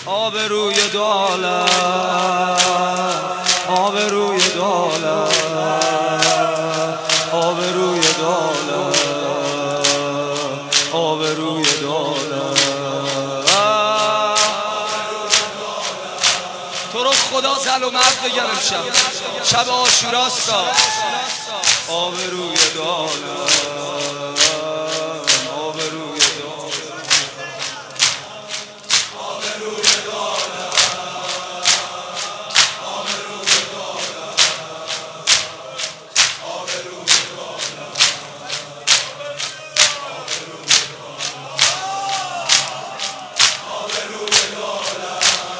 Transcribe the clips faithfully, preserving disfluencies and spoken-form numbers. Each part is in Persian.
آب روی دالم، آب روی دالم، آب روی دالم، آب روی دالم. تو رو خدا زل و مرد بگم امشب شب عاشوراستا. آب روی دالم، آب روی دالم، آب روی دالم، آب روی دالم، آب روی دالم، آب روی دالم.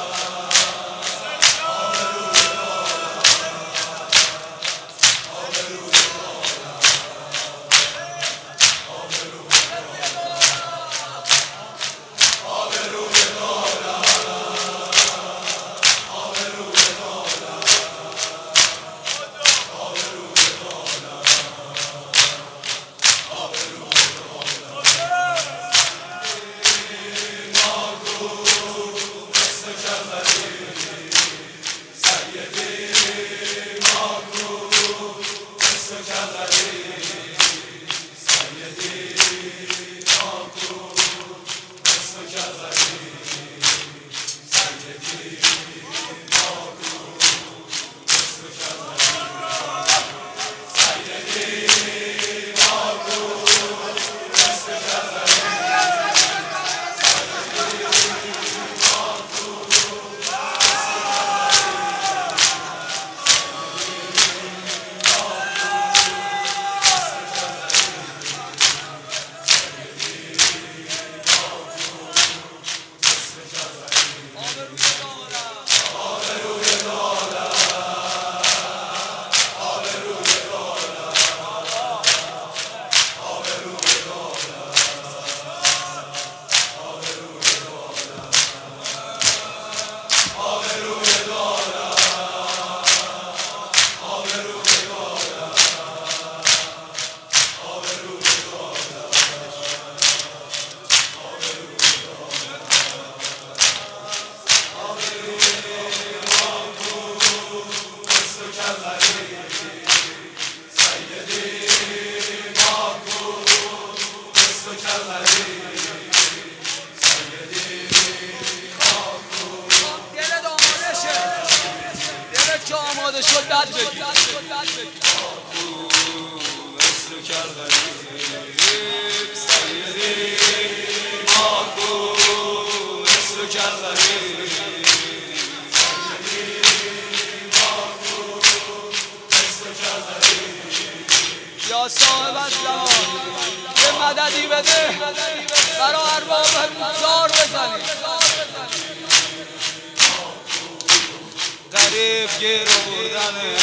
آماده شد بد بگی مثل کل غریب سیدی ماکو مثل کل غریب یا صاحب الزمان یه مددی بده برا ارباب زار بزنی. غریب گیر بودنه،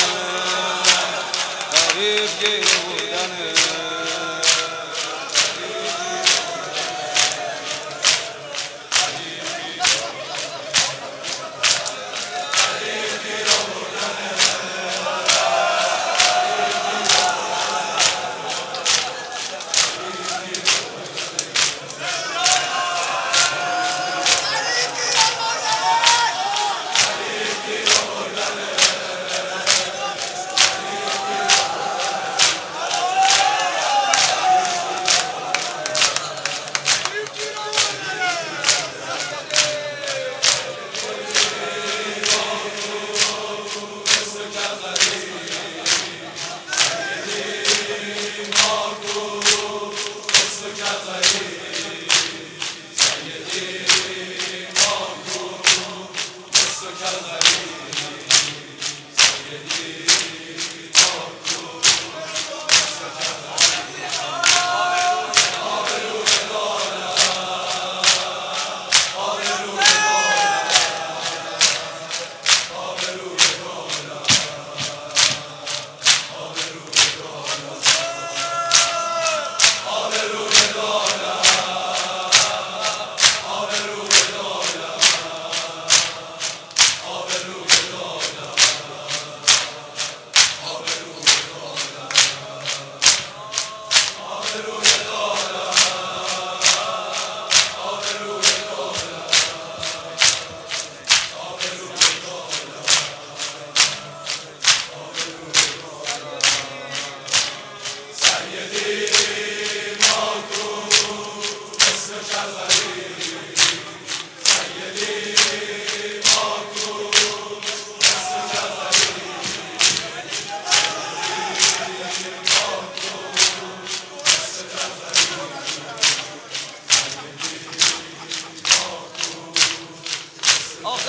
غریب گیر بودنه.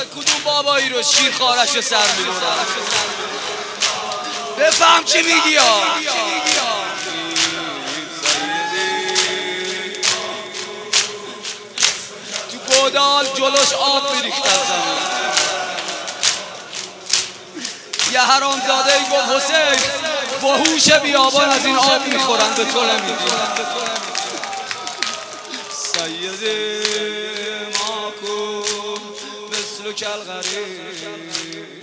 کدوم بابایی رو شیر خارش رو سر میبرن؟ بفهم چی میگی ها. تو گودال جلوش آب میریخت از زمین. یه حرامزاده ای گفت حسین با هوش بیابان از این آب میخورن به تو نمیدی. سیدی ماکو مثل کل غریب